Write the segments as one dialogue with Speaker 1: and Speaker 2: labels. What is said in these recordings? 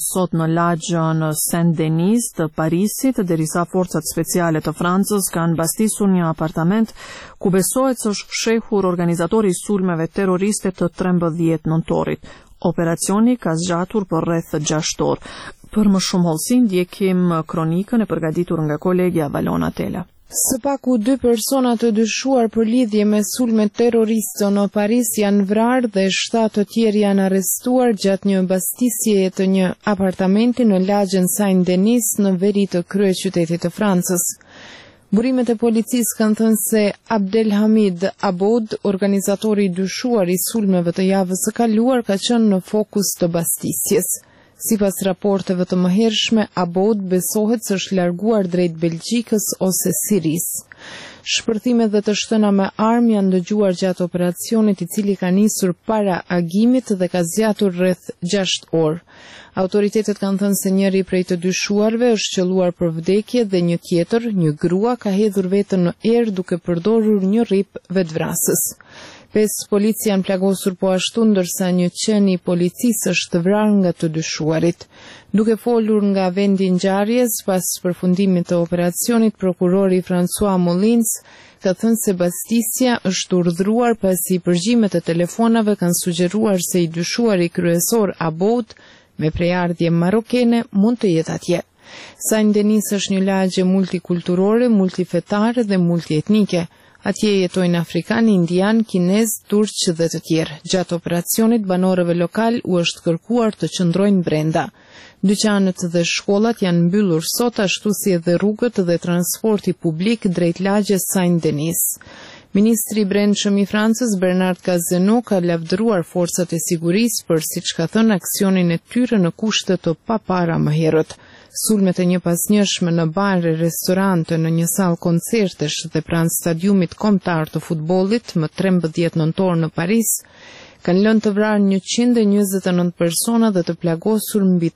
Speaker 1: sot në lagjën Saint-Denis të Parisit, derisa forcat speciale të Francës kanë mbastisur një apartament ku besohet se është fshehur organizatori i sulmeve terroriste të 13 nëntorit. Operacioni ka zgjatur për rreth 6 orë. Për më shumë hollësi ndjekim kronikën e përgatitur nga kolegja Valona Tela.
Speaker 2: Së paku 2 persona të dyshuar për lidhje me sulme terroriste në Paris janë vrarë dhe 7 të tjerë janë arrestuar gjatë një mbastisjeje të një apartamenti në lagjen Saint-Denis në veri të kryeqytetit të Francës. Burimet e policisë kanë thënë se Abdelhamid Aboud, organizatori i dyshuar i sulmeve të javës së kaluar, ka qenë në fokus të mbastisjes. Sipas raporteve të mëhershme, Aboud besohet se është larguar drejt Belgjikës ose Sirisë. Shpërthimet dhe të shtëna me armë janë dëgjuar gjatë operacionit i cili ka nisur para agimit dhe ka zgjatur rreth 6 orë. Autoritetet kanë thënë se njëri prej të dyshuarve është qelluar për vdekje dhe një tjetër, një grua, ka hedhur veten në erë duke përdorur një rrip vetvrasës. 5 policia janë plagosur po ashtu, ndërsa një qeni i policisë është vrarë nga të dyshuarit. Duke folur nga vendi ngjarjes pas përfundimit të operacionit, prokurori François Molins ka thënë se mbastisja është urdhëruar pasi përgjimet e telefonave kanë sugjeruar se i dyshuari kryesor Aboud me prejardhje marokene mund të jetë atje. Saint-Denis është një lagje multikulturore, multifetare dhe multietnike. Atje jetojnë afrikanë, indianë, kinezë, turqë dhe të tjerë. Gjatë operacionit, banorëve lokal u është kërkuar të qëndrojnë brenda. Dyqanet dhe shkollat janë mbyllur sot, ashtu si edhe rrugët dhe transporti publik drejt lagjes Saint-Denis. Ministri i Brendshëm i Francës, Bernard Cazeneuve, ka lavdëruar forcat e sigurisë për, siç ka thënë, aksionin e tyre në kushte të papara më herët. Sulmet e një pasnjëshme në bare, restorante, në një sallë koncertesh dhe pranë stadiumit kombëtar të futbollit më 13 nëntor në Paris kanë lënë të vrarë 129 persona dhe të plagosur mbi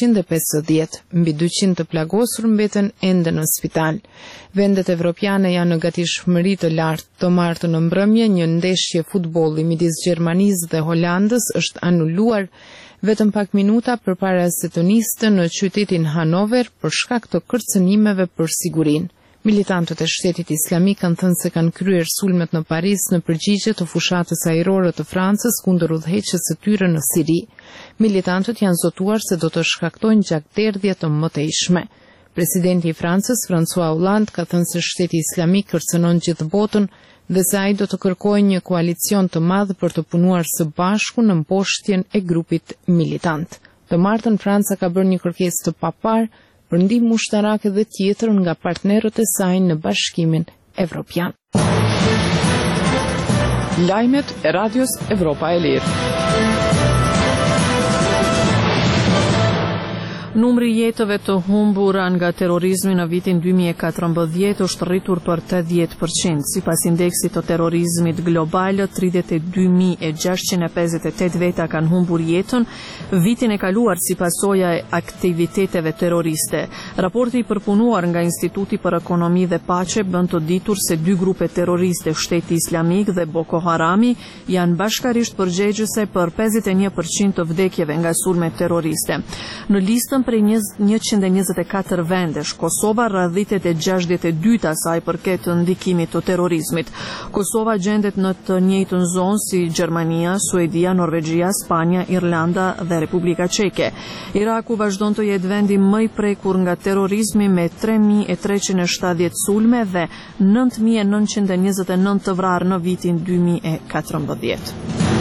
Speaker 2: 350. Mbi 200 të plagosur mbeten ende në spital. Vendet evropiane janë në gatishmëri të lartë. Të martën në mbrëmje, një ndeshje futbolli midis Gjermanisë dhe Holandës është anuluar vetëm pak minuta përpara se të niste në qytetin Hanover për shkak të kërcënimeve për sigurinë. Militantët e Shtetit Islamik kanë thënë se kanë kryer sulmet në Paris në përgjigje të fushatës ajrore të Francës kundër udhëheqjes së tyre në Siri. Militantët janë zotuar se do të shkaktojnë gjakderdhje të mëtejshme. Presidenti i Francës, François Hollande, ka thënë se Shteti Islamik kërcënon gjithë botën dhe se ai do të kërkojë një koalicion të madh për të punuar së bashku në mposhtjen e grupit militant. Të martën Franca ka bërë një kërkesë të papar për ndihmë ushtarake dhe tjetër nga partnerët e saj në Bashkimin Evropian.
Speaker 3: Lajmet e Radios Evropa e Lirë.
Speaker 1: Numri i jetëve të humbura nga terrorizmi në vitin 2014 është rritur për 80%. Sipas indeksit të terrorizmit global, 32.658 veta kanë humbur jetën vitin e kaluar si pasojë e aktiviteteve terroriste. Raporti i përpunuar nga Instituti për Ekonomi dhe Paqe bën të ditur se 2 grupe terroriste, Shteti Islamik dhe Boko Harami, janë bashkarisht përgjegjëse për 51% të vdekjeve nga sulmet terroriste. Në listën prej 124 vendesh, Kosova radhitet e 62-ta saj përket ndikimit të terrorizmit. Kosova gjendet në të njëjtën zonë si Gjermania, Suedia, Norvegjia, Spanja, Irlanda dhe Republika Çeke. Iraku vazhdon të jetë vendi më i prekur nga terrorizmi me 3.370 sulme dhe 9.929 të vrarë në vitin 2014.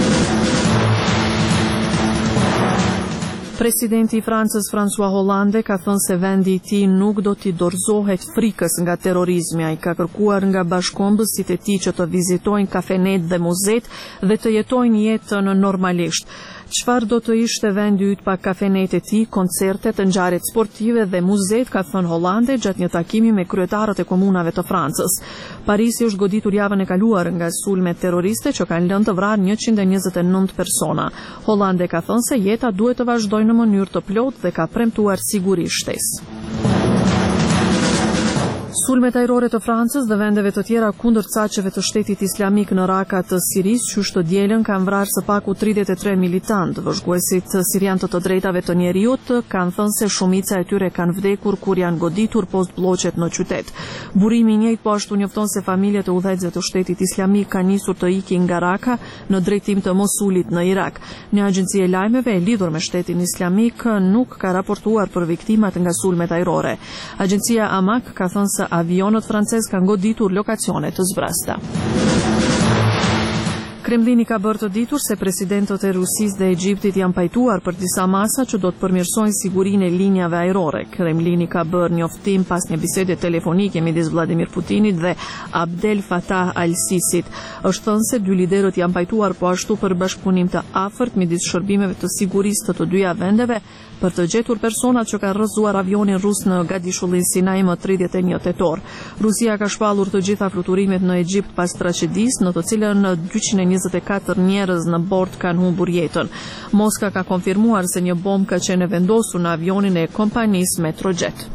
Speaker 1: Presidenti i Francës François Hollande ka thënë se vendi i tij nuk do t'i dorëzohet frikës nga terrorizmi. Ai ka kërkuar nga bashkëkombësit e tij që të vizitojnë kafenet dhe muzet dhe të jetojnë jetën normalisht. Çfarë do të ishte vendi yt pa kafenet e tij, koncertet, ngjarjet sportive dhe muzet, ka thënë Hollande gjatë një takimi me kryetarët e komunave të Francës. Parisi është goditur javën e kaluar nga sulme terroriste që kanë lënë të vrarë 129 persona. Hollande ka thënë se jeta duhet të vazhdojë në mënyrë të plotë dhe ka premtuar siguri shtesë. Sulmet ajrore të Francës dhe vendeve të tjera kundër caqeve të shtetit islamik në Raka të Sirisë qysh të dielën kanë vrarë së paku 33 militantë. Vëzhguesit sirian të drejtave të njeriut kanë thënë se shumica e tyre kanë vdekur kur janë goditur post blloqet në qytet. Burimi i njëjtë po ashtu njofton se familjet e udhëheqësve të shtetit islamik kanë nisur të ikin nga Raka në drejtim të Mosulit në Irak. Një agjenci e lajmeve e lidhur me shtetin islamik nuk ka raportuar për viktimat nga sulmet ajrore. Agjencia Amak ka thënë se avionët francez kanë goditur lokacione të zbrasta. Kremlini ka bërë të ditur se presidentët e Rusisë dhe Egjiptit janë pajtuar për disa masa që do të përmirësojnë sigurinë e linjave ajrore. Kremlini ka bërë njoftim pas një bisede telefonike midis Vladimir Putinit dhe Abdel Fattah al-Sisit. Është thënë se dy liderët janë pajtuar po ashtu për bashkëpunim të afërt midis shërbimeve të sigurisë të dyja vendeve për të gjetur personat që kanë rrëzuar avionin rus në Gadishullin Sinai më 31 tetor. Rusia ka shpallur të gjitha fluturimet në Egjipt pas tragjedisë në të cilën 224 njerëz në bord kanë humbur jetën. Moska ka konfirmuar se një bombë ka qenë vendosur në avionin e kompanisë Metrojet.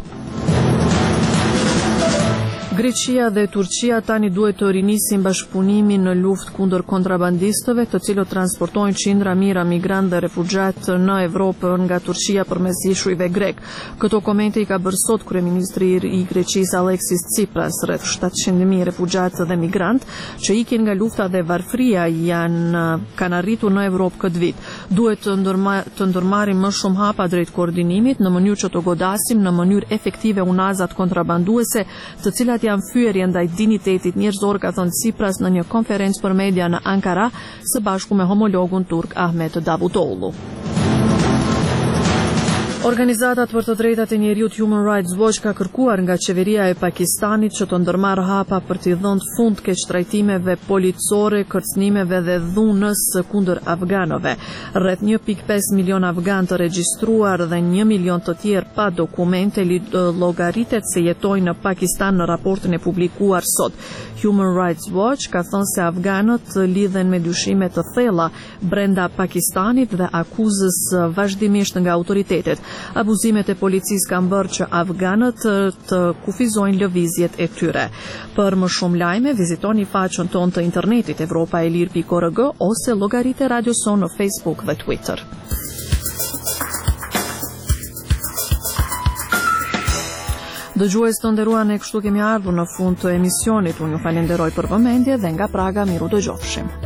Speaker 1: Greqia dhe Turqia tani duhet të rinisin bashkëpunimin në luftë kundër kontrabandistëve, të cilët transportojnë qindra mijëra migrantë dhe refugjat në Evropë nga Turqia përmes gishujve grek. Këto komente i ka bërë sot kryeministri i Greqisë Alexis Tsipras. Rreth 700.000 refugjatë dhe migrantë që ikin nga lufta dhe varfëria kanë arritur në Evropë këtë vit. Duhet të ndërmarrim më shumë hapa drejt koordinimit në mënyrë që të godasim në mënyrë efektive unazat kontrabanduese, të cilat janë fyerje ndaj dinjitetit njerëzor, ka thënë Tsipras në një konferencë për media në Ankara së bashku me homologun turk Ahmet Davutoglu. Organizatat për të drejtat e njeriut Human Rights Watch ka kërkuar nga qeveria e Pakistanit që të ndërmarrë hapa për t'i dhënë fund keqtrajtimeve policore, kërcënimeve dhe dhunës kundër afganëve. Rreth 1.5 milion afgan të regjistruar dhe 1 milion të tjerë pa dokumente llogaritet se jetojnë në Pakistan në raportin e publikuar sot. Human Rights Watch ka thënë se afganët lidhen me dyshime të thella brenda Pakistanit dhe akuzës vazhdimisht nga autoritetet. Abuzimet e policisë kanë bërë që afganët të kufizojnë lëvizjet e tyre. Për më shumë lajme, vizitoni faqen tonë të internetit evropaelir.org ose llogaritë e Radio Son në Facebook dhe Twitter. Dëgjues të nderuar, ne kështu kemi ardhur në fund të emisionit. Unë ju falenderoj për vëmendje dhe nga Praga miru dëgjofshim.